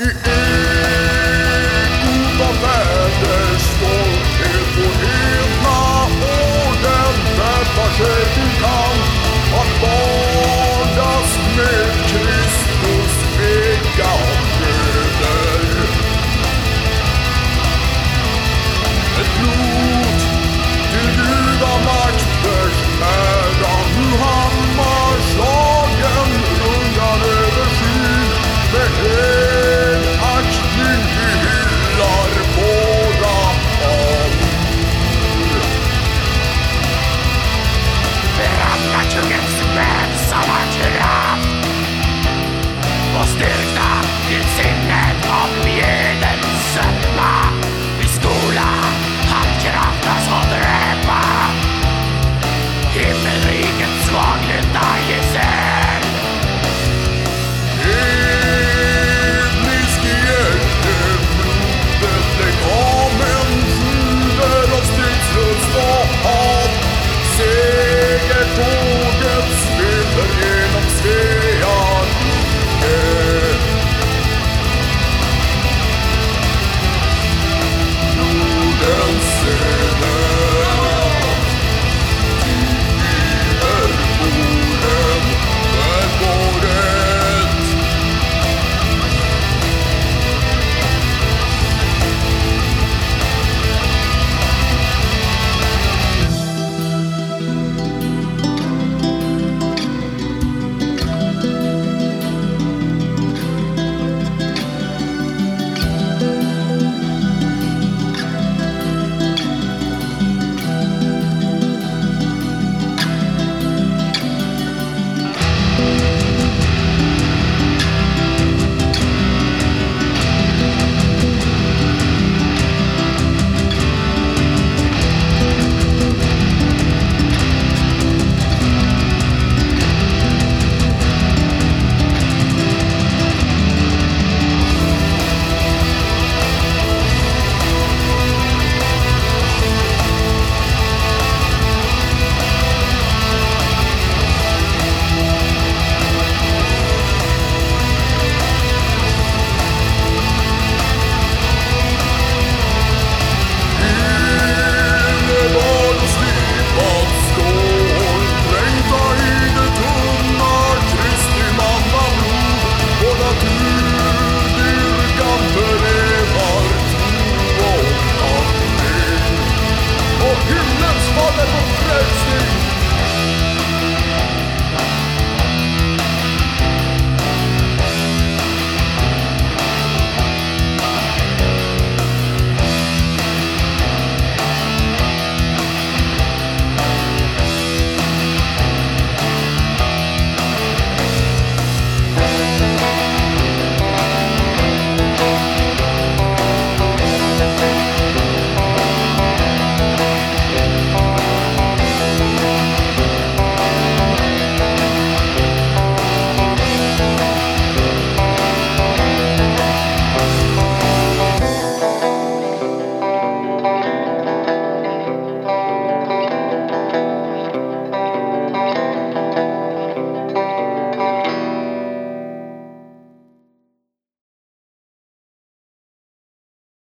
i goda väders stolthet och edna orden väntar sig till kamp att vardas med Kristus veka och bröder. Ett blod till gudamakters ära, nu hammar slagen rungar över skyn. Med hög aktning vi hyllar våra anor. Berätta kungens gemensamma kraft och styrka till sinnet och begär.